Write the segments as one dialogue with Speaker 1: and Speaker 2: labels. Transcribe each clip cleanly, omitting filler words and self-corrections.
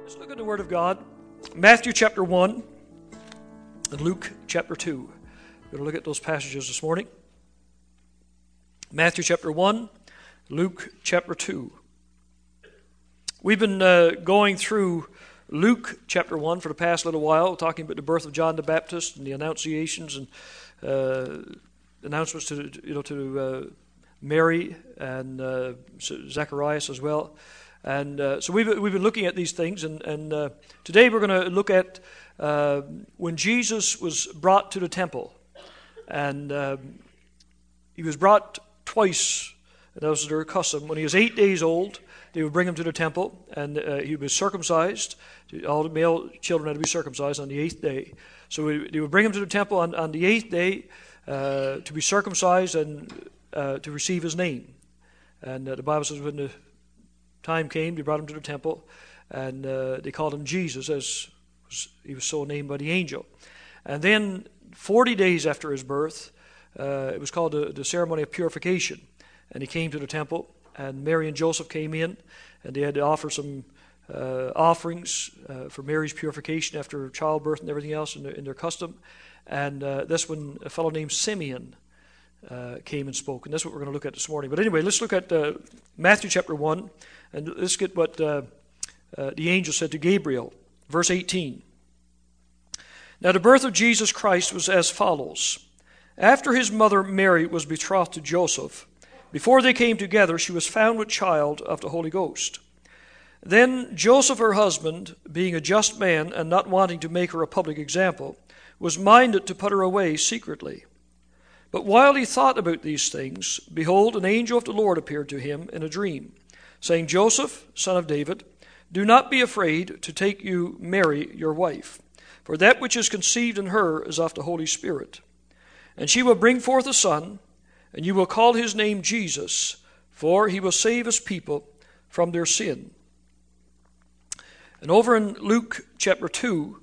Speaker 1: Let's look at the Word of God. Matthew chapter 1 and Luke chapter 2. We're going to look at those passages this morning. Matthew chapter 1, Luke chapter 2. We've been going through Luke chapter 1 for the past little while, talking about the birth of John the Baptist and the annunciations and announcements to Mary and Zacharias as well. And so we've been looking at these things, and today we're going to look at when Jesus was brought to the temple. And he was brought twice, and that was their custom. When he was 8 days old, they would bring him to the temple, and he was circumcised. All the male children had to be circumcised on the 8th day. So they would bring him to the temple on the 8th day to be circumcised and to receive his name. And the Bible says when the time came, they brought him to the temple, and they called him Jesus, as he was so named by the angel. And then 40 days after his birth, it was called the ceremony of purification. And he came to the temple, and Mary and Joseph came in, and they had to offer some offerings for Mary's purification after childbirth and everything else in their custom. And that's when a fellow named Simeon came and spoke. And that's what we're going to look at this morning. But anyway, let's look at Matthew chapter 1, and let's get what the angel said to Gabriel. Verse 18. Now the birth of Jesus Christ was as follows. After his mother Mary was betrothed to Joseph, before they came together, she was found with child of the Holy Ghost. Then Joseph, her husband, being a just man and not wanting to make her a public example, was minded to put her away secretly. But while he thought about these things, behold, an angel of the Lord appeared to him in a dream, saying, Joseph, son of David, do not be afraid to take you Mary, your wife, for that which is conceived in her is of the Holy Spirit. And she will bring forth a son, and you will call his name Jesus, for he will save his people from their sin. And over in Luke chapter 2,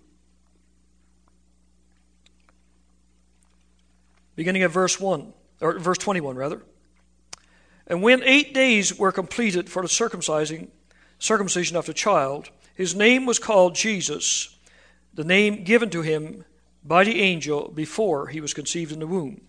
Speaker 1: beginning at verse 21 rather. And when 8 days were completed for the circumcision of the child, his name was called Jesus, the name given to him by the angel before he was conceived in the womb.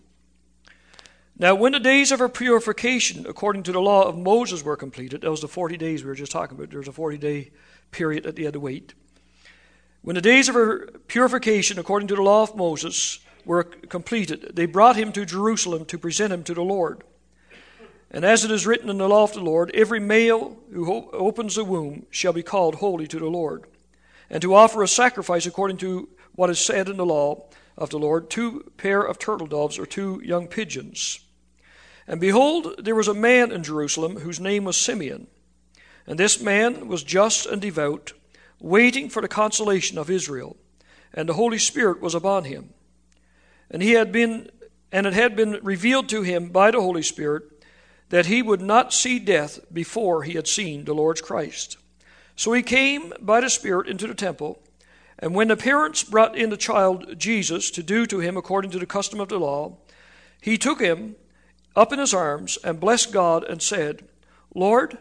Speaker 1: Now when the days of her purification according to the law of Moses were completed, that was the 40 days we were just talking about, there was a 40-day period that they had to wait. When the days of her purification according to the law of Moses were completed, they brought him to Jerusalem to present him to the Lord. And as it is written in the law of the Lord, every male who opens the womb shall be called holy to the Lord, and to offer a sacrifice according to what is said in the law of the Lord, 2 pair of turtle doves or 2 young pigeons. And behold, there was a man in Jerusalem whose name was Simeon. And this man was just and devout, waiting for the consolation of Israel. And the Holy Spirit was upon him. And it had been revealed to him by the Holy Spirit that he would not see death before he had seen the Lord's Christ. So he came by the Spirit into the temple. And when the parents brought in the child Jesus to do to him according to the custom of the law, he took him up in his arms and blessed God and said, Lord,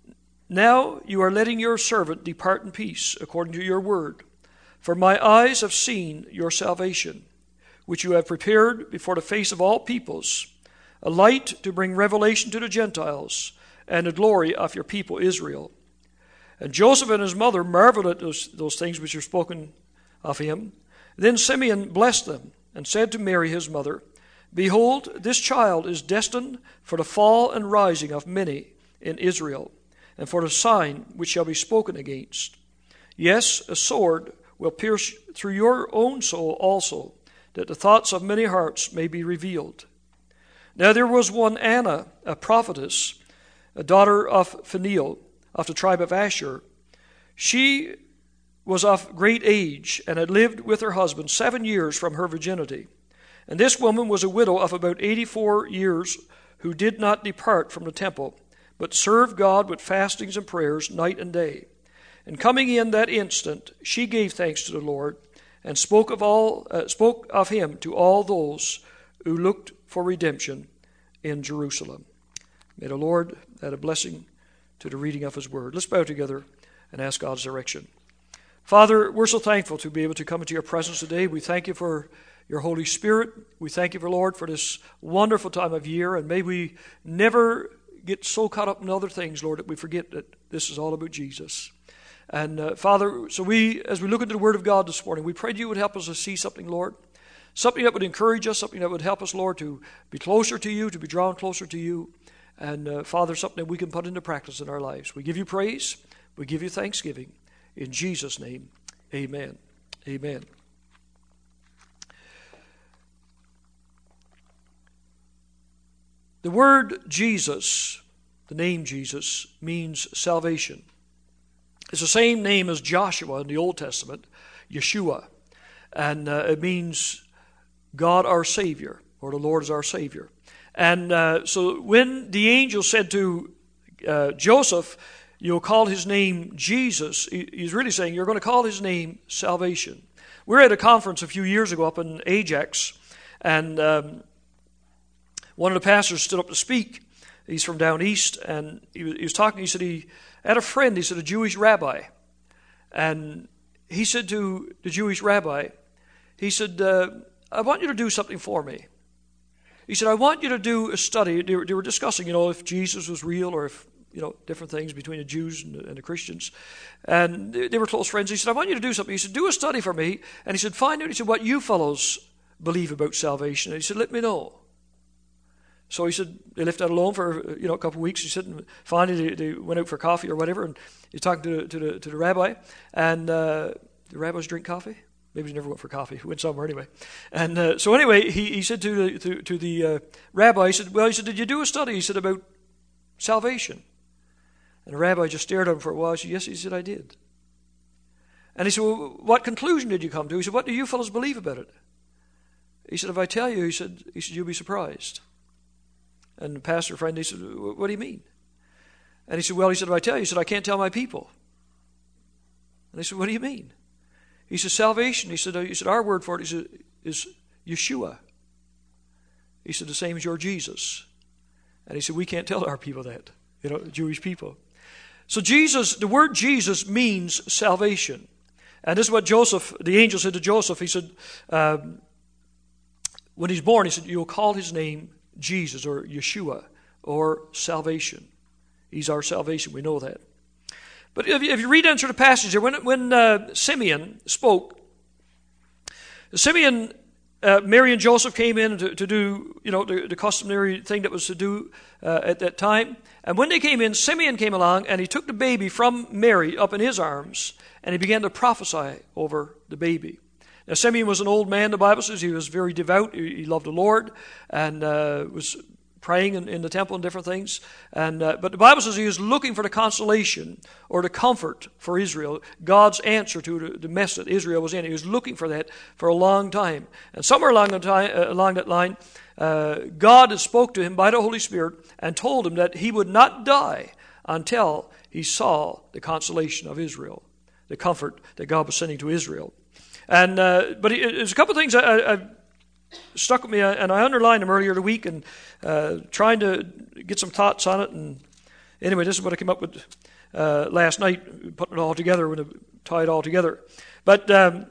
Speaker 1: now you are letting your servant depart in peace according to your word. For my eyes have seen your salvation, which you have prepared before the face of all peoples, a light to bring revelation to the Gentiles and the glory of your people Israel. And Joseph and his mother marveled at those things which were spoken of him. Then Simeon blessed them and said to Mary his mother, Behold, this child is destined for the fall and rising of many in Israel, and for the sign which shall be spoken against. Yes, a sword will pierce through your own soul also, that the thoughts of many hearts may be revealed. Now there was one Anna, a prophetess, a daughter of Phanuel, of the tribe of Asher. She was of great age, and had lived with her husband 7 years from her virginity. And this woman was a widow of about 84 years, who did not depart from the temple, but served God with fastings and prayers night and day. And coming in that instant, she gave thanks to the Lord, and spoke of him to all those who looked for redemption in Jerusalem. May the Lord add a blessing to the reading of his word. Let's bow together and ask God's direction. Father, we're so thankful to be able to come into your presence today. We thank you for your Holy Spirit. We thank you, for Lord, for this wonderful time of year. And may we never get so caught up in other things, Lord, that we forget that this is all about Jesus. And Father, so as we look into the Word of God this morning, we pray that you would help us to see something, Lord. Something that would encourage us, something that would help us, Lord, to be closer to you, to be drawn closer to you. And Father, something that we can put into practice in our lives. We give you praise. We give you thanksgiving. In Jesus' name, amen. Amen. The word Jesus, the name Jesus, means salvation. It's the same name as Joshua in the Old Testament, Yeshua. And it means God our Savior, or the Lord is our Savior. And so when the angel said to Joseph, you'll call his name Jesus, he's really saying you're going to call his name salvation. We were at a conference a few years ago up in Ajax, and one of the pastors stood up to speak. He's from down east, and he was talking. He said he had a friend, he said, a Jewish rabbi. And he said to the Jewish rabbi, he said, I want you to do something for me. He said, I want you to do a study. They were discussing, if Jesus was real or if, different things between the Jews and the Christians. And they were close friends. He said, I want you to do something. He said, do a study for me. And he said, find out, he said, what you fellows believe about salvation. And he said, let me know. So he said, they left that alone for, a couple of weeks. He said, and finally they went out for coffee or whatever. And he's talking to the rabbi. And the rabbis drink coffee? Maybe he never went for coffee. He went somewhere anyway. And so anyway, he said to the rabbi, he said, did you do a study? He said, about salvation. And the rabbi just stared at him for a while. He said, yes, he said, I did. And he said, well, what conclusion did you come to? He said, what do you fellows believe about it? He said, if I tell you, he said, you'll be surprised. And the pastor friend, he said, what do you mean? And he said, well, he said, if I tell you, he said, I can't tell my people. And they said, what do you mean? He said, salvation. He said, our word for it is Yeshua. He said, the same as your Jesus. And he said, we can't tell our people that, Jewish people. So Jesus, the word Jesus means salvation. And this is what the angel said to Joseph. He said, when he's born, he said, you'll call his name Jesus or Yeshua or salvation. He's our salvation. We know that. But if you read into the passage here, when Simeon spoke, Mary and Joseph came in to do, the customary thing that was to do at that time. And when they came in, Simeon came along and he took the baby from Mary up in his arms and he began to prophesy over the baby. Now, Simeon was an old man, the Bible says. He was very devout. He loved the Lord and was praying in the temple and different things. But the Bible says he was looking for the consolation or the comfort for Israel, God's answer to the mess that Israel was in. He was looking for that for a long time. And somewhere along that line, God had spoke to him by the Holy Spirit and told him that he would not die until he saw the consolation of Israel, the comfort that God was sending to Israel. And but there's a couple of things I stuck with me, and I underlined them earlier the week, and trying to get some thoughts on it. And anyway, this is what I came up with last night, putting it all together, when I tie it all together. But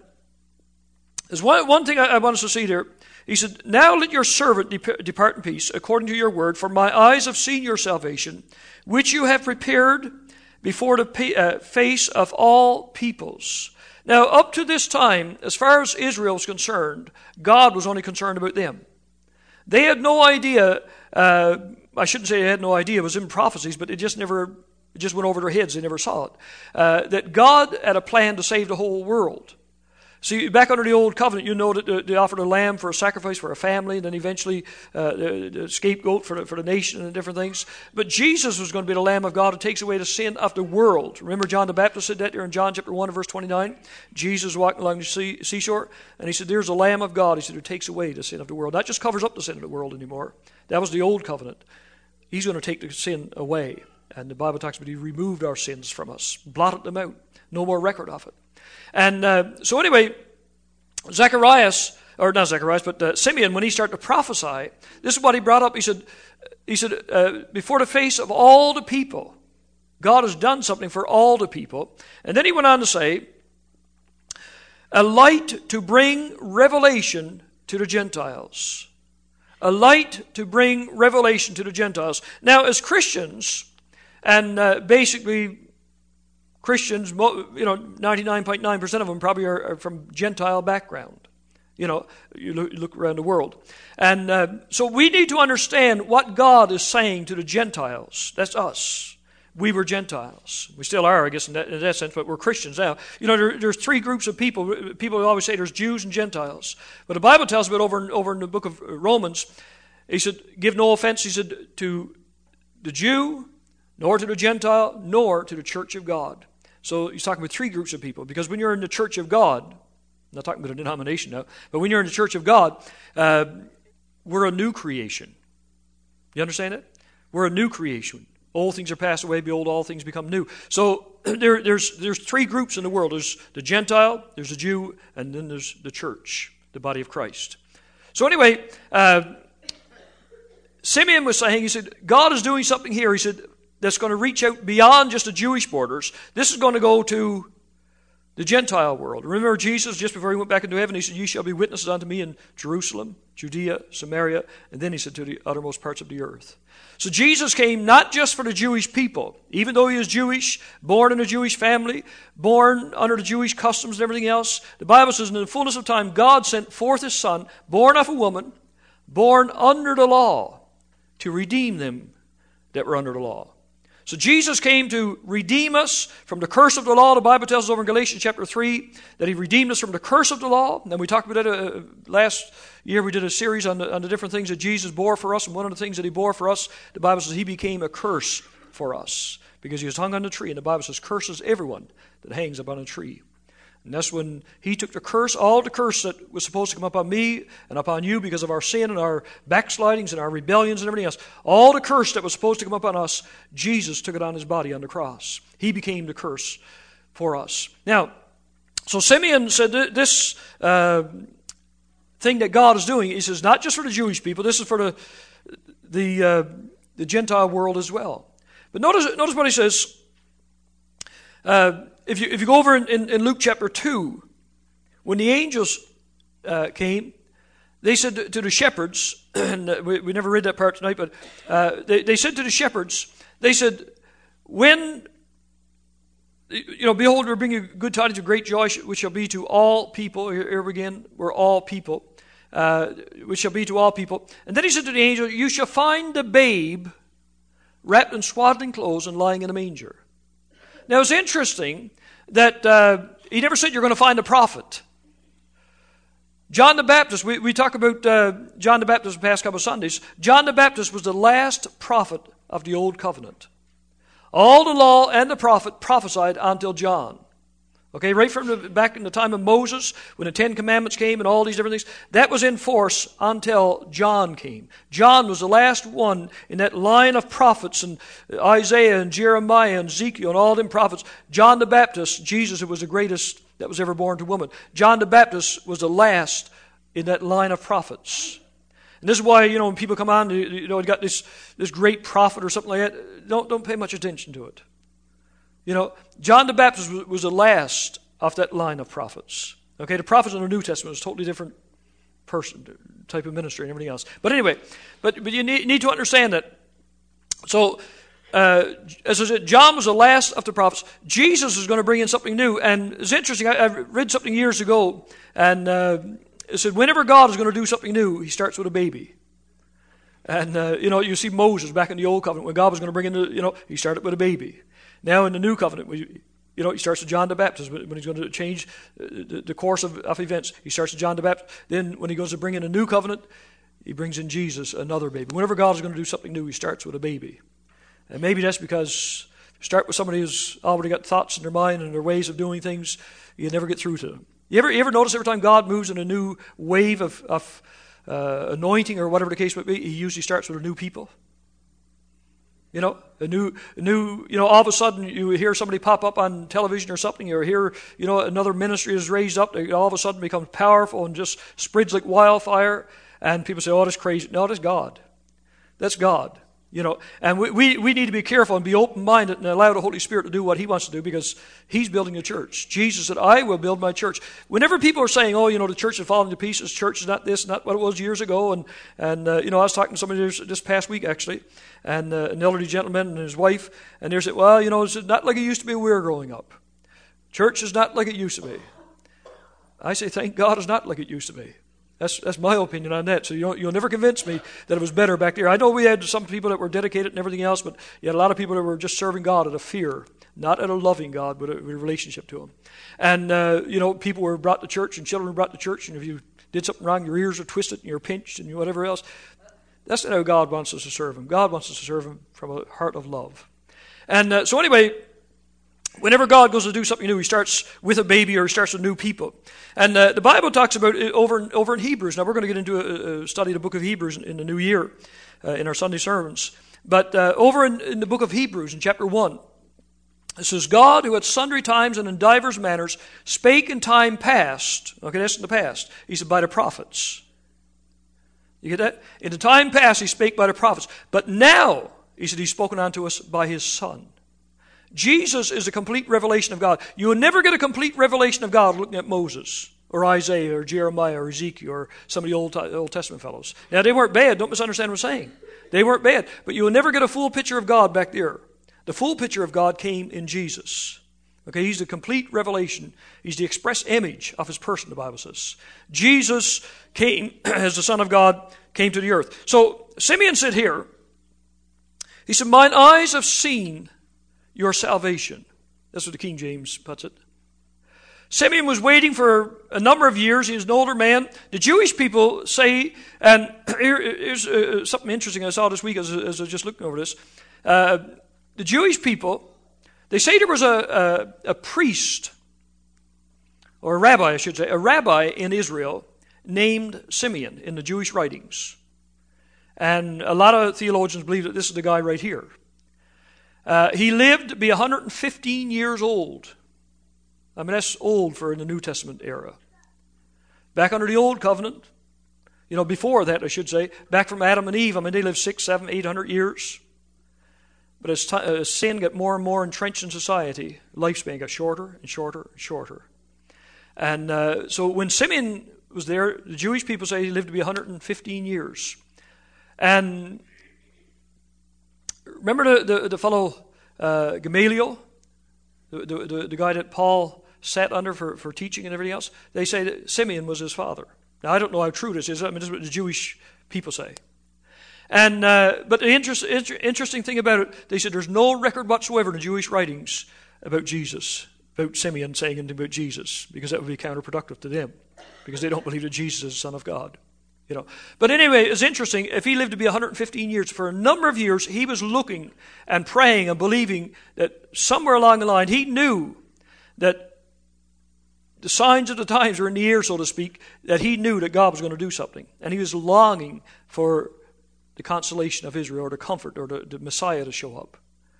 Speaker 1: there's one thing I want us to see there. He said, now let your servant depart in peace, according to your word, for my eyes have seen your salvation, which you have prepared before the face of all peoples. Now, up to this time, as far as Israel was concerned, God was only concerned about them. They had no idea, I shouldn't say they had no idea, it was in prophecies, but it just went over their heads, they never saw it, that God had a plan to save the whole world. See, back under the old covenant, that they offered a lamb for a sacrifice for a family, and then eventually the scapegoat for the nation and different things. But Jesus was going to be the Lamb of God who takes away the sin of the world. Remember John the Baptist said that there in John chapter 1 and verse 29? Jesus walking along the seashore, and he said, there's the Lamb of God, he said, who takes away the sin of the world. Not just covers up the sin of the world anymore. That was the old covenant. He's going to take the sin away. And the Bible talks about he removed our sins from us, blotted them out. No more record of it. And so anyway, Simeon, when he started to prophesy, this is what he brought up. He said, before the face of all the people, God has done something for all the people. And then he went on to say, a light to bring revelation to the Gentiles. A light to bring revelation to the Gentiles. Now, as Christians, and basically Christians, 99.9% of them probably are from Gentile background. You look around the world. And so we need to understand what God is saying to the Gentiles. That's us. We were Gentiles. We still are, I guess, in that sense, but we're Christians now. There's three groups of people. People always say there's Jews and Gentiles. But the Bible tells about over in the book of Romans, he said, give no offense, he said, to the Jew, nor to the Gentile, nor to the church of God. So he's talking about three groups of people. Because when you're in the church of God, I'm not talking about a denomination now, but when you're in the church of God, we're a new creation. You understand it? We're a new creation. Old things are passed away, behold, all things become new. So there's three groups in the world. There's the Gentile, there's the Jew, and then there's the church, the body of Christ. So anyway, Simeon was saying, he said, God is doing something here. He said, that's going to reach out beyond just the Jewish borders. This is going to go to the Gentile world. Remember Jesus, just before he went back into heaven, he said, ye shall be witnesses unto me in Jerusalem, Judea, Samaria, and then he said to the uttermost parts of the earth. So Jesus came not just for the Jewish people, even though he is Jewish, born in a Jewish family, born under the Jewish customs and everything else. The Bible says in the fullness of time, God sent forth his Son, born of a woman, born under the law, to redeem them that were under the law. So Jesus came to redeem us from the curse of the law. The Bible tells us over in Galatians chapter 3 that he redeemed us from the curse of the law. And we talked about that last year. We did a series on the different things that Jesus bore for us. And one of the things that he bore for us, the Bible says he became a curse for us because he was hung on the tree. And the Bible says curses everyone that hangs upon a tree. And that's when he took the curse, all the curse that was supposed to come upon me and upon you because of our sin and our backslidings and our rebellions and everything else. All the curse that was supposed to come upon us, Jesus took it on his body on the cross. He became the curse for us. Now, so Simeon said this thing that God is doing, he says, not just for the Jewish people, this is for the Gentile world as well. But notice what he says. If you go over in Luke chapter 2, when the angels came, they said to the shepherds, and we never read that part tonight, but they said to the shepherds, they said, when, behold, we're bringing good tidings of great joy, which shall be to all people. Here again, we're all people, which shall be to all people. And then he said to the angel, you shall find the babe wrapped in swaddling clothes and lying in a manger. Now, it's interesting that he never said you're going to find a prophet. John the Baptist, we talk about John the Baptist the past couple of Sundays. John the Baptist was the last prophet of the Old Covenant. All the law and the prophet prophesied until John. Okay, right from back in the time of Moses, when the Ten Commandments came and all these different things, that was in force until John came. John was the last one in that line of prophets, and Isaiah and Jeremiah and Ezekiel and all them prophets. John the Baptist, Jesus, who was the greatest that was ever born to woman. John the Baptist was the last in that line of prophets. And this is why, when people come on, you got this great prophet or something like that, don't pay much attention to it. John the Baptist was the last of that line of prophets. Okay, the prophets in the New Testament was a totally different person, type of ministry and everything else. But anyway, but you need to understand that. So, as I said, John was the last of the prophets. Jesus is going to bring in something new. And it's interesting, I read something years ago, and it said whenever God is going to do something new, he starts with a baby. And, you see Moses back in the Old Covenant, when God was going to bring in he started with a baby. Now in the New Covenant, he starts with John the Baptist when he's going to change the course of events. He starts with John the Baptist. Then when he goes to bring in a new covenant, he brings in Jesus, another baby. Whenever God is going to do something new, he starts with a baby. And maybe that's because you start with somebody who's already got thoughts in their mind and their ways of doing things, you never get through to them. You ever notice every time God moves in a new wave of anointing or whatever the case might be, he usually starts with a new people? A new, all of a sudden you hear somebody pop up on television or something, or hear, another ministry is raised up, they all of a sudden becomes powerful and just spreads like wildfire, and people say, oh, that's crazy. No, that's God. That's God. And we need to be careful and be open-minded and allow the Holy Spirit to do what He wants to do, because He's building a church. Jesus said, I will build my church. Whenever people are saying, the church is falling to pieces, church is not this, not what it was years ago, and I was talking to somebody this past week, actually, and an elderly gentleman and his wife, and they said, it's not like it used to be when we were growing up. Church is not like it used to be. I say, thank God it's not like it used to be. That's my opinion on that. So you'll never convince me that it was better back there. I know we had some people that were dedicated and everything else, but you had a lot of people that were just serving God out of fear, not out of loving God, but a relationship to Him. And, people were brought to church and children were brought to church, and if you did something wrong, your ears were twisted and you're pinched and whatever else. That's not how God wants us to serve Him. God wants us to serve Him from a heart of love. And so anyway, whenever God goes to do something new, He starts with a baby or He starts with new people. And the Bible talks about it over in Hebrews. Now, we're going to get into a study of the book of Hebrews in the new year in our Sunday sermons. But over in the book of Hebrews, in chapter 1, it says, God, who at sundry times and in divers manners spake in time past. Okay, that's in the past. He said, by the prophets. You get that? In the time past, He spake by the prophets. But now, He said, He's spoken unto us by His Son. Jesus is a complete revelation of God. You will never get a complete revelation of God looking at Moses or Isaiah or Jeremiah or Ezekiel or some of the Old Testament fellows. Now, they weren't bad. Don't misunderstand what I'm saying. They weren't bad. But you will never get a full picture of God back there. The full picture of God came in Jesus. Okay, He's the complete revelation. He's the express image of His person, the Bible says. Jesus came as the Son of God, came to the earth. So Simeon said here, he said, mine eyes have seen your salvation. That's what the King James puts it. Simeon was waiting for a number of years. He was an older man. The Jewish people say, and here's something interesting I saw this week as I was just looking over this. The Jewish people, they say there was a priest, or a rabbi, I should say, a rabbi in Israel named Simeon in the Jewish writings. And a lot of theologians believe that this is the guy right here. He lived to be 115 years old. I mean, that's old for in the New Testament era. Back under the Old Covenant, before that, I should say, back from Adam and Eve, I mean, they lived 600, 700, 800 years. But as sin got more and more entrenched in society, lifespan got shorter and shorter and shorter. And so when Simeon was there, the Jewish people say he lived to be 115 years. And remember the fellow Gamaliel, the guy that Paul sat under for teaching and everything else? They say that Simeon was his father. Now, I don't know how true this is. I mean, this is what the Jewish people say. And but the interesting thing about it, they said there's no record whatsoever in the Jewish writings about Jesus, about Simeon saying anything about Jesus, because that would be counterproductive to them, because they don't believe that Jesus is the Son of God. But anyway, it's interesting. If he lived to be 115 years, for a number of years, he was looking and praying and believing that somewhere along the line, he knew that the signs of the times were in the air, so to speak, that he knew that God was going to do something. And he was longing for the consolation of Israel, or the comfort, or the Messiah to show up.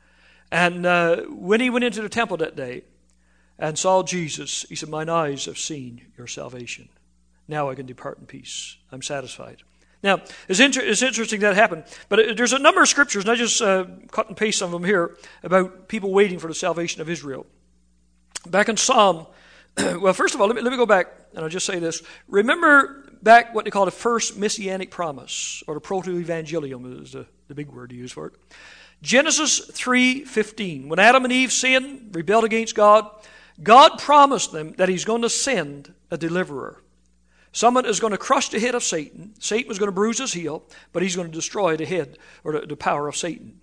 Speaker 1: And when he went into the temple that day and saw Jesus, he said, mine eyes have seen your salvation. Now I can depart in peace. I'm satisfied. Now, it's interesting that happened. But there's a number of scriptures, and I just cut and paste some of them here, about people waiting for the salvation of Israel. Back in Psalm, well, first of all, let me go back, and I'll just say this. Remember back what they call the first messianic promise, or the proto-evangelium is the big word to use for it. Genesis 3:15. When Adam and Eve sinned, rebelled against God, God promised them that He's going to send a deliverer. Someone is going to crush the head of Satan. Satan was going to bruise his heel, but he's going to destroy the head, or the power of Satan.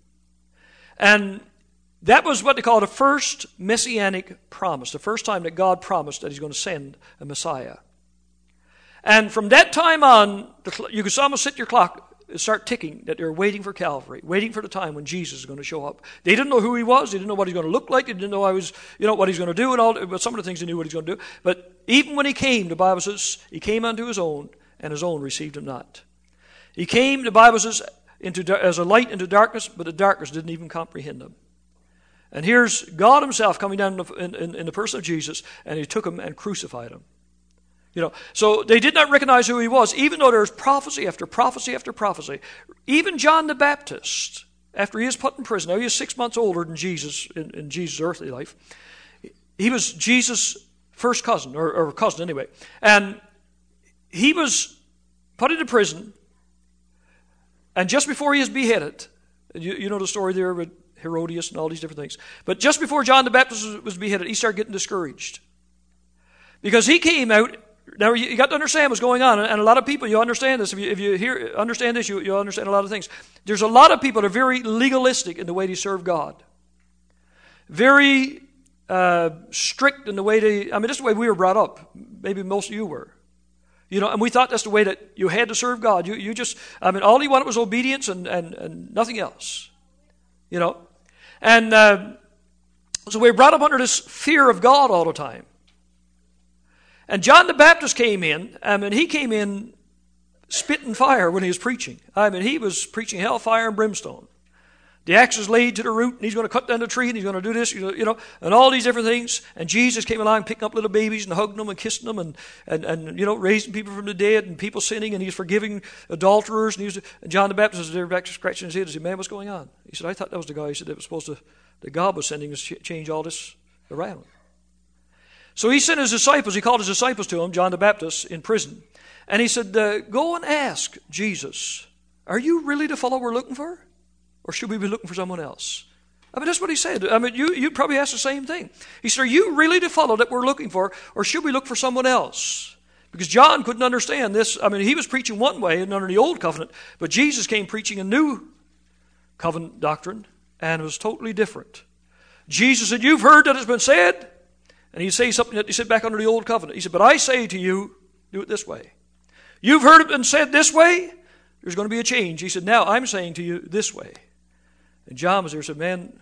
Speaker 1: And that was what they call the first messianic promise, the first time that God promised that He's going to send a Messiah. And from that time on, you could almost set your clock, start ticking, that they're waiting for Calvary, waiting for the time when Jesus is going to show up. They didn't know who He was. They didn't know what He's going to look like. They didn't know what He's going to do, and all. But some of the things they knew what He's going to do. But even when He came, the Bible says, He came unto His own, and His own received Him not. He came, the Bible says, as a light into darkness, but the darkness didn't even comprehend Him. And here's God Himself coming down in the person of Jesus, and He took Him and crucified Him. So they did not recognize who He was, even though there's prophecy after prophecy after prophecy. Even John the Baptist, after he is put in prison, now he is 6 months older than Jesus in Jesus' earthly life. He was Jesus' first cousin, or cousin anyway. And he was put into prison, and just before he is beheaded, you know the story there with Herodias and all these different things. But just before John the Baptist was beheaded, he started getting discouraged. Because he came out, now you got to understand what's going on, and a lot of people, you understand this, if you understand this, you understand a lot of things. There's a lot of people that are very legalistic in the way they serve God. Very strict in the way they, this is the way we were brought up. Maybe most of you were. And we thought that's the way that you had to serve God. You just, all he wanted was obedience and nothing else. And so we were brought up under this fear of God all the time. And John the Baptist came in, he came in spitting fire when he was preaching. He was preaching hellfire and brimstone. The axe is laid to the root, and he's going to cut down the tree, and he's going to do this, and all these different things. And Jesus came along picking up little babies and hugging them and kissing them and raising people from the dead and people sinning, and he's forgiving adulterers. And John the Baptist was there back scratching his head and said, man, what's going on? He said, I thought that was the guy. He said, that God was sending us to change all this around. So he sent his disciples, he called his disciples to him, John the Baptist, in prison. And he said, go and ask Jesus, are you really the fellow we're looking for? Or should we be looking for someone else? That's what he said. You probably asked the same thing. He said, are you really the fellow that we're looking for? Or should we look for someone else? Because John couldn't understand this. He was preaching one way and under the old covenant. But Jesus came preaching a new covenant doctrine. And it was totally different. Jesus said, you've heard that it's been said. And he'd say something that he said back under the old covenant. He said, but I say to you, do it this way. You've heard it been said this way. There's going to be a change. He said, now I'm saying to you this way. And John was there and said, man,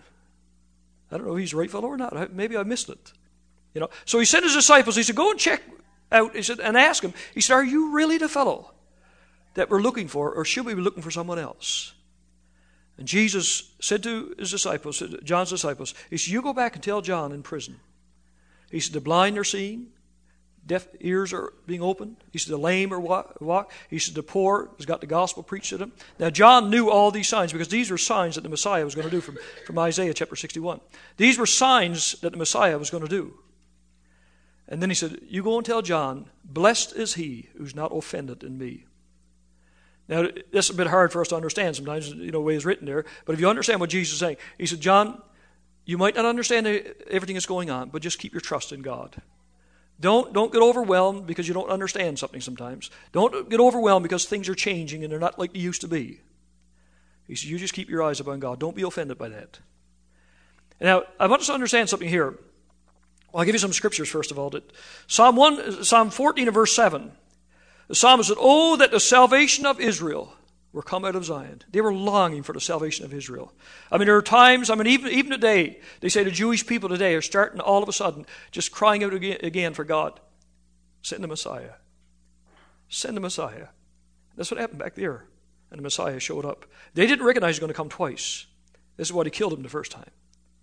Speaker 1: I don't know if he's the right fellow or not. Maybe I missed it. So he sent his disciples. He said, go and check out. He said, and ask him. He said, are you really the fellow that we're looking for, or should we be looking for someone else? And Jesus said to his disciples, John's disciples, he said, you go back and tell John in prison. He said, the blind are seeing, deaf ears are being opened. He said, the lame are walk. He said, the poor has got the gospel preached to them. Now, John knew all these signs because these were signs that the Messiah was going to do from Isaiah chapter 61. These were signs that the Messiah was going to do. And then he said, you go and tell John, blessed is he who's not offended in me. Now, this is a bit hard for us to understand sometimes, the way it's written there. But if you understand what Jesus is saying, he said, John, you might not understand everything that's going on, but just keep your trust in God. Don't get overwhelmed because you don't understand something sometimes. Don't get overwhelmed because things are changing and they're not like they used to be. He said, you just keep your eyes upon God. Don't be offended by that. Now, I want us to understand something here. Well, I'll give you some scriptures first of all. Psalm 14 and verse 7. The psalmist said, oh, that the salvation of Israel were come out of Zion. They were longing for the salvation of Israel. There are times, even today, they say the Jewish people today are starting all of a sudden just crying out again for God. Send the Messiah. Send the Messiah. That's what happened back there. And the Messiah showed up. They didn't recognize he was going to come twice. This is why he killed him the first time.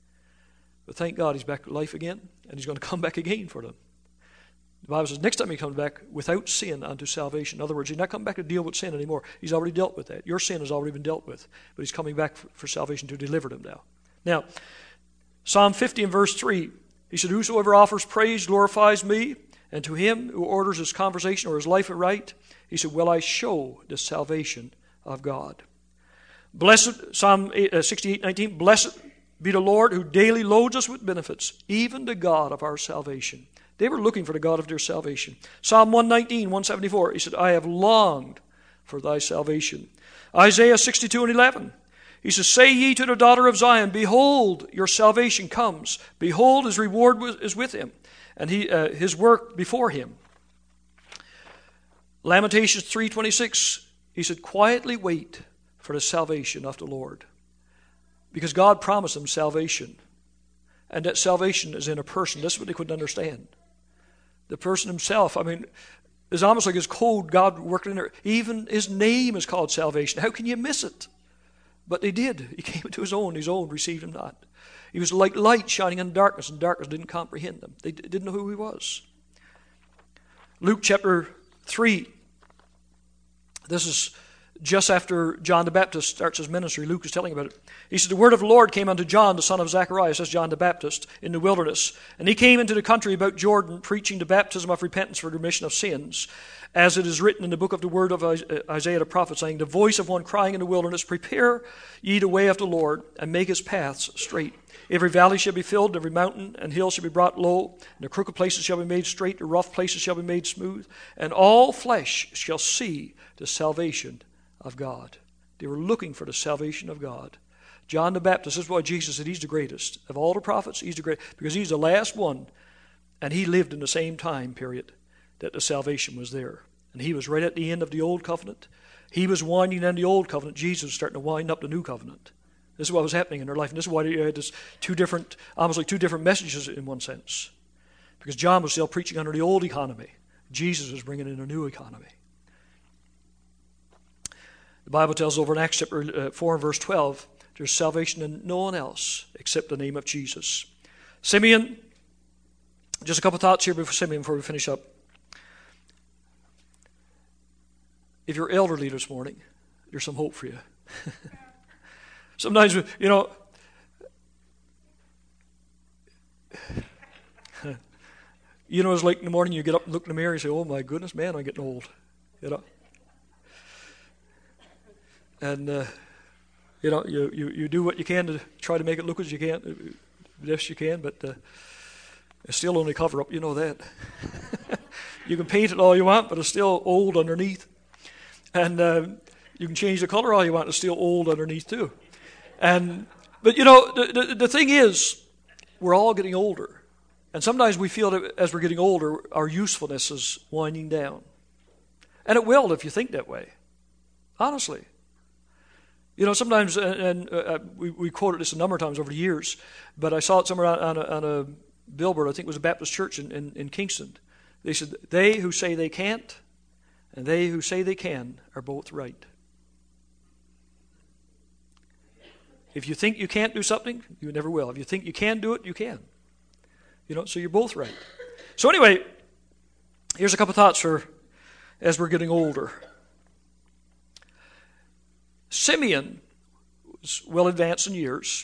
Speaker 1: But thank God he's back to life again, and he's going to come back again for them. The Bible says next time he comes back without sin unto salvation. In other words, he's not coming back to deal with sin anymore. He's already dealt with that. Your sin has already been dealt with. But he's coming back for salvation to deliver them now. Now, Psalm 50 and verse 3, he said, whosoever offers praise glorifies me, and to him who orders his conversation or his life aright, he said, will I show the salvation of God. Blessed, Psalm 68:19, blessed be the Lord who daily loads us with benefits, even the God of our salvation. They were looking for the God of their salvation. Psalm 119, 174, he said, I have longed for thy salvation. Isaiah 62 and 11, he says, say ye to the daughter of Zion, behold, your salvation comes. Behold, his reward is with him, and his work before him. Lamentations 3:26, he said, quietly wait for the salvation of the Lord. Because God promised them salvation. And that salvation is in a person. That's what they couldn't understand. The person himself, it's almost like his code God worked in there. Even his name is called salvation. How can you miss it? But they did. He came to his own received him not. He was like light shining in darkness, and darkness didn't comprehend them. They didn't know who he was. Luke chapter 3. This just after John the Baptist starts his ministry. Luke is telling about it. He said, the word of the Lord came unto John, the son of Zacharias, that's John the Baptist, in the wilderness. And he came into the country about Jordan, preaching the baptism of repentance for the remission of sins, as it is written in the book of the word of Isaiah the prophet, saying, the voice of one crying in the wilderness, prepare ye the way of the Lord, and make his paths straight. Every valley shall be filled, every mountain and hill shall be brought low, and the crooked places shall be made straight, the rough places shall be made smooth, and all flesh shall see the salvation of God. They were looking for the salvation of God. John the Baptist, this is why Jesus said he's the greatest. Of all the prophets, he's the greatest, because he's the last one, and he lived in the same time period that the salvation was there. And he was right at the end of the old covenant. He was winding down the old covenant. Jesus was starting to wind up the new covenant. This is what was happening in their life. And this is why they had this almost like two different messages in one sense. Because John was still preaching under the old economy. Jesus was bringing in a new economy. The Bible tells over in Acts chapter 4 and verse 12, there's salvation in no one else except the name of Jesus. Simeon, just a couple thoughts here before we finish up. If you're elderly this morning, there's some hope for you. Sometimes, it's like in the morning you get up and look in the mirror and say, oh my goodness, man, I'm getting old. And, you do what you can to try to make it look as you can, best you can, but it's still only cover up, you know that. You can paint it all you want, but it's still old underneath. And you can change the color all you want, it's still old underneath too. But the thing is, we're all getting older. And sometimes we feel that as we're getting older, our usefulness is winding down. And it will if you think that way. Honestly. Sometimes, and we quoted this a number of times over the years, but I saw it somewhere on a billboard, I think it was a Baptist church in Kingston. They said, they who say they can't and they who say they can are both right. If you think you can't do something, you never will. If you think you can do it, you can. So you're both right. So anyway, here's a couple thoughts for as we're getting older. Simeon was well advanced in years.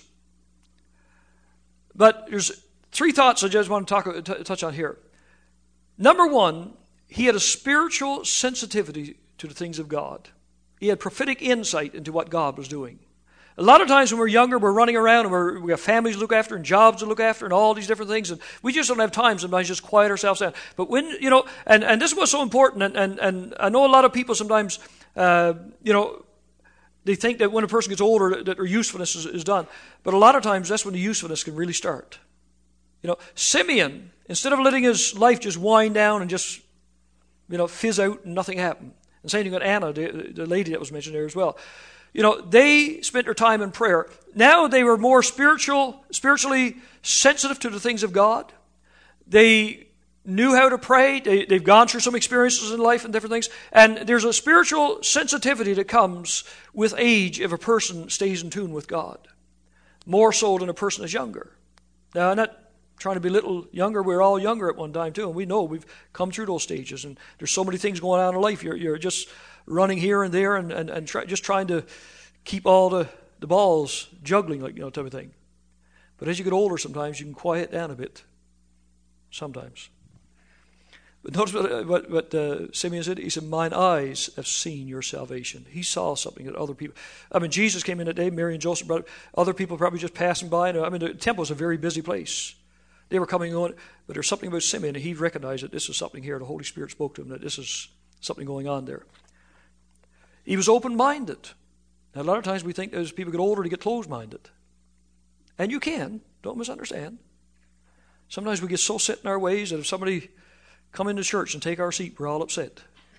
Speaker 1: But there's three thoughts I just want to touch on here. Number one, he had a spiritual sensitivity to the things of God. He had prophetic insight into what God was doing. A lot of times when we're younger, we're running around and we have families to look after and jobs to look after and all these different things. And we just don't have time sometimes to just quiet ourselves down. But when, and this was so important. And I know a lot of people sometimes, they think that when a person gets older that their usefulness is done. But a lot of times that's when the usefulness can really start. Simeon, instead of letting his life just wind down and just, fizz out and nothing happened. And same thing with Anna, the lady that was mentioned there as well. They spent their time in prayer. Now they were more spiritually sensitive to the things of God. They knew how to pray. They've gone through some experiences in life and different things. And there's a spiritual sensitivity that comes with age if a person stays in tune with God. More so than a person is younger. Now, I'm not trying to be a little younger. We're all younger at one time too. And we know we've come through those stages. And there's so many things going on in life. You're just running here and there and just trying to keep all the balls juggling, type of thing. But as you get older, sometimes you can quiet down a bit. Sometimes. But notice what Simeon said. He said, mine eyes have seen your salvation. He saw something that other people... Jesus came in that day, Mary and Joseph brought other people probably just passing by. The temple was a very busy place. They were coming on, but there's something about Simeon, and he recognized that this is something here. The Holy Spirit spoke to him that this is something going on there. He was open-minded. Now, a lot of times we think as people get older, they get closed-minded. And you can. Don't misunderstand. Sometimes we get so set in our ways that if somebody come into church and take our seat, we're all upset.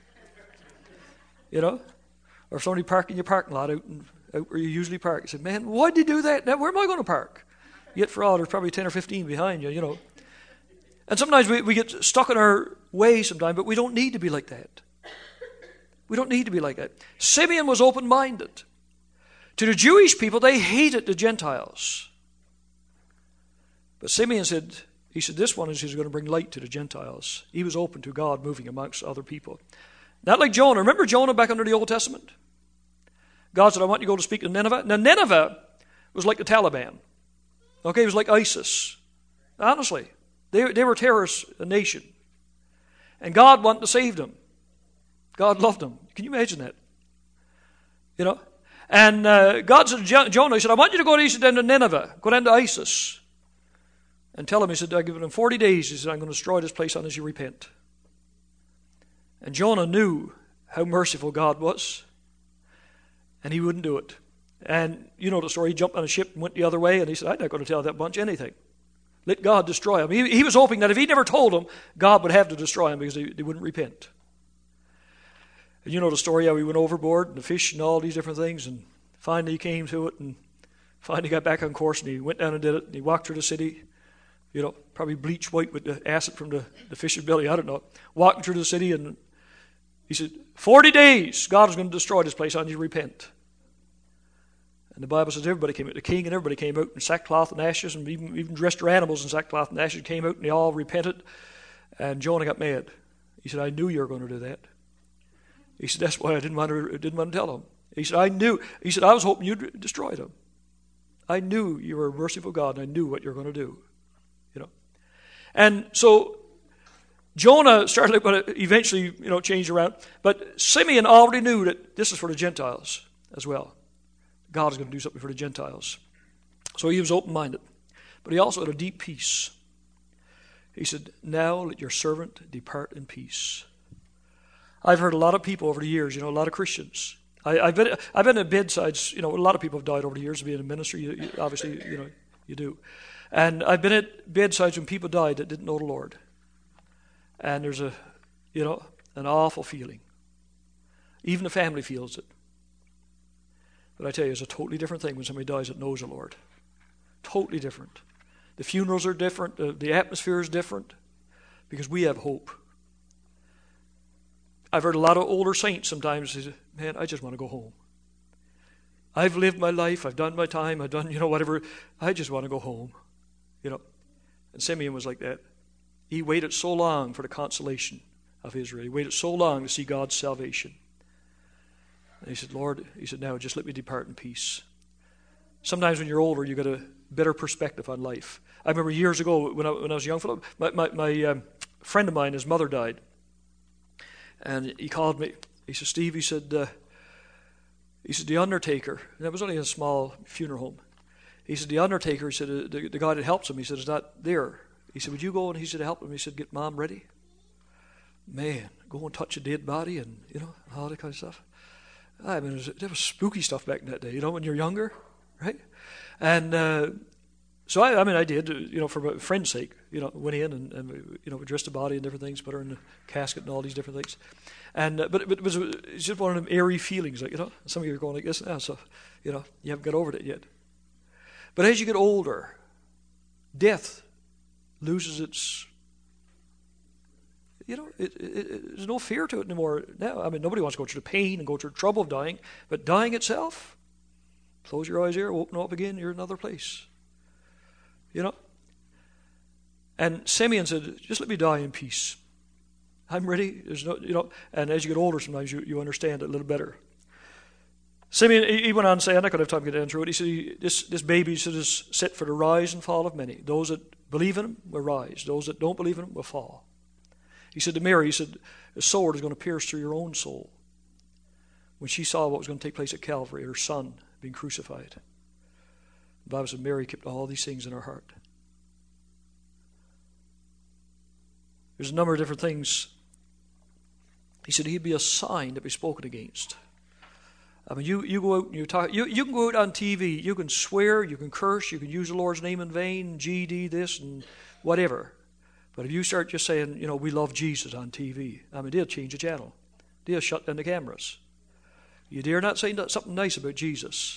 Speaker 1: Or if somebody park in your parking lot out where you usually park, you say, man, why'd you do that? Now, where am I going to park? Yet for all, there's probably 10 or 15 behind you, And sometimes we get stuck in our ways sometimes, but we don't need to be like that. We don't need to be like that. Simeon was open-minded. To the Jewish people, they hated the Gentiles. But Simeon said, this one is going to bring light to the Gentiles. He was open to God moving amongst other people. Not like Jonah. Remember Jonah back under the Old Testament? God said, I want you to go to speak to Nineveh. Now, Nineveh was like the Taliban. Okay, it was like ISIS. Honestly, they were a terrorist nation. And God wanted to save them. God loved them. Can you imagine that? You know? And God said to Jonah, he said, I want you to go down to Nineveh, go down to ISIS, and tell him, he said, I've given him 40 days. He said, I'm going to destroy this place unless you repent. And Jonah knew how merciful God was, and he wouldn't do it. And you know the story. He jumped on a ship and went the other way, and he said, I'm not going to tell that bunch anything. Let God destroy them. He was hoping that if he never told them, God would have to destroy them because they wouldn't repent. And you know the story, how he went overboard and the fish and all these different things, and finally he came to it and finally got back on course, and he went down and did it, and he walked through the city, you know, probably bleached white with the acid from the fish's belly, I don't know. Walking through the city, and he said, 40 days, God is going to destroy this place until you repent. And the Bible says everybody came out, the king and everybody came out in sackcloth and ashes, and even dressed their animals in sackcloth and ashes came out, and they all repented. And Jonah got mad. He said, I knew you were going to do that. He said, that's why I didn't want to tell them. He said, I knew. He said, I was hoping you'd destroy them. I knew you were a merciful God, and I knew what you were going to do. You know. And so Jonah started, but eventually, you know, changed around. But Simeon already knew that this is for the Gentiles as well. God is going to do something for the Gentiles. So he was open-minded. But he also had a deep peace. He said, now let your servant depart in peace. I've heard a lot of people over the years, you know, a lot of Christians. I've been at bedsides, you know, a lot of people have died over the years of being in ministry. Obviously, you know, you do. And I've been at bedsides when people died that didn't know the Lord. And there's an awful feeling. Even the family feels it. But I tell you, it's a totally different thing when somebody dies that knows the Lord. Totally different. The funerals are different. The atmosphere is different because we have hope. I've heard a lot of older saints sometimes say, man, I just want to go home. I've lived my life. I've done my time. I've done, you know, whatever. I just want to go home. You know. And Simeon was like that. He waited so long for the consolation of Israel. He waited so long to see God's salvation. And he said, Lord, he said, now just let me depart in peace. Sometimes when you're older, you get a better perspective on life. I remember years ago when I was a young fellow, my friend of mine, his mother died. And he called me. He said, Steve, he said, the undertaker, and that was only a small funeral home. He said, the undertaker, he said, the guy that helps him, he said, is not there. He said, would you go? And he said, help him. He said, get Mom ready. Man, go and touch a dead body and, you know, all that kind of stuff. I mean, there was spooky stuff back in that day, you know, when you're younger, right? And so I did, you know, for a friend's sake, you know, went in and you know, we dressed the body and different things, put her in the casket and all these different things. And but it was just one of them airy feelings, like, you know, some of you are going like this now, so, you know, you haven't got over it yet. But as you get older, death loses its, you know, there's no fear to it anymore now. I mean, nobody wants to go through the pain and go through the trouble of dying, but dying itself, close your eyes here, open up again, you're in another place. You know? And Simeon said, just let me die in peace. I'm ready. There's no, you know, and as you get older, sometimes you understand it a little better. Simeon, he went on to say, I'm not going to have time to get into it. He said, this baby is set for the rise and fall of many. Those that believe in him will rise. Those that don't believe in him will fall. He said to Mary, he said, a sword is going to pierce through your own soul. When she saw what was going to take place at Calvary, her son being crucified. The Bible said Mary kept all these things in her heart. There's a number of different things. He said he'd be a sign to be spoken against. I mean, you go out and you talk. You can go out on TV. You can swear. You can curse. You can use the Lord's name in vain. GD this and whatever. But if you start just saying, you know, we love Jesus on TV, I mean, they'll change the channel. They'll shut down the cameras. You dare not say something nice about Jesus.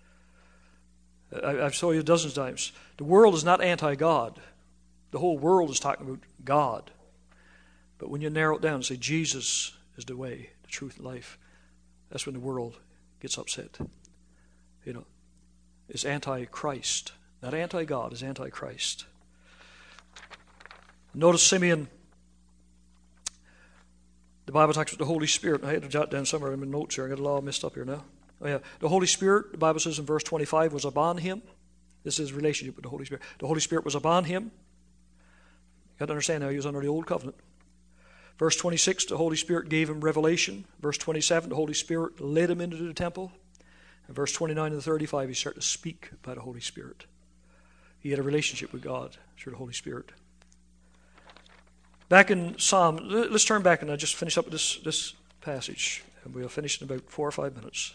Speaker 1: I've told you dozens of times. The world is not anti-God. The whole world is talking about God. But when you narrow it down and say Jesus is the way, the truth, and life, that's when the world gets upset. You know, it's anti-Christ. Not anti-God, it's anti-Christ. Notice Simeon, the Bible talks about the Holy Spirit. I had to jot down somewhere in my notes here. I got it all messed up here now. Oh, yeah. The Holy Spirit, the Bible says in verse 25, was upon him. This is his relationship with the Holy Spirit. The Holy Spirit was upon him. You got to understand now, he was under the old covenant. Verse 26, the Holy Spirit gave him revelation. Verse 27, the Holy Spirit led him into the temple. And verse 29 and 35, he started to speak by the Holy Spirit. He had a relationship with God through the Holy Spirit. Back in Psalm, let's turn back and I'll just finish up with this passage. And we'll finish in about 4 or 5 minutes.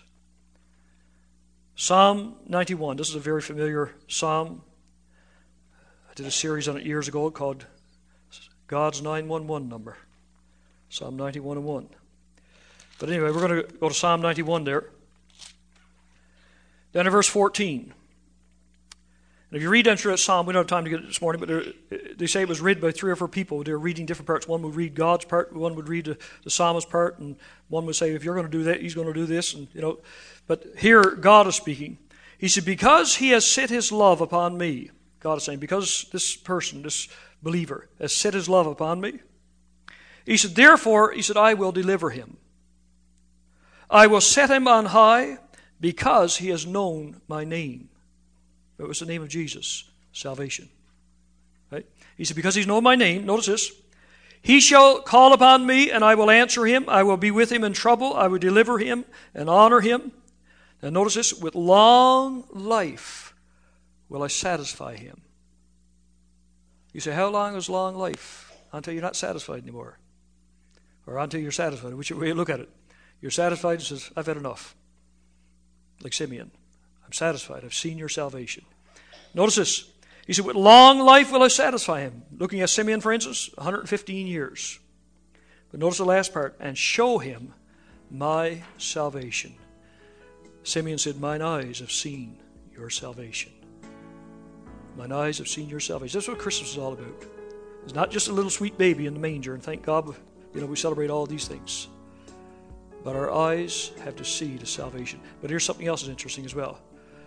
Speaker 1: Psalm 91. This is a very familiar psalm. I did a series on it years ago called God's 911 number. Psalm 91 and 1. But anyway, we're going to go to Psalm 91 there. Down to verse 14. And if you read down through that psalm, we don't have time to get it this morning, but they say it was read by 3 or 4 people. They were reading different parts. One would read God's part, one would read the psalmist's part, and one would say, if you're going to do that, he's going to do this. And But here, God is speaking. He said, because he has set his love upon me. God is saying, because this person, this believer, has set his love upon me. He said, therefore, I will deliver him. I will set him on high because he has known my name. It was the name of Jesus, salvation. Right? He said, because he's known my name, notice this, he shall call upon me and I will answer him. I will be with him in trouble. I will deliver him and honor him. And notice this, with long life will I satisfy him. You say, how long is long life? Until you're not satisfied anymore. Or until you're satisfied, whichever way you look at it. You're satisfied and says, I've had enough. Like Simeon. I'm satisfied. I've seen your salvation. Notice this. He said, with long life will I satisfy him. Looking at Simeon, for instance, 115 years. But notice the last part. And show him my salvation. Simeon said, mine eyes have seen your salvation. Mine eyes have seen your salvation. That's what Christmas is all about. It's not just a little sweet baby in the manger, and thank God, we celebrate all these things. But our eyes have to see the salvation. But here's something else that's interesting as well.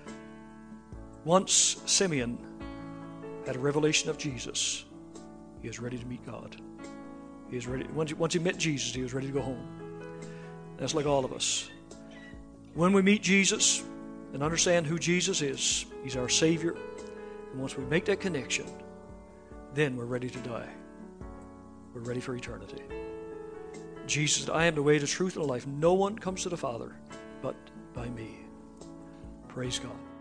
Speaker 1: Once Simeon had a revelation of Jesus, he was ready to meet God. He was ready. Once he met Jesus, he was ready to go home. That's like all of us. When we meet Jesus and understand who Jesus is, he's our Savior. And once we make that connection, then we're ready to die. We're ready for eternity. Jesus said, I am the way, the truth, and the life. No one comes to the Father but by me. Praise God.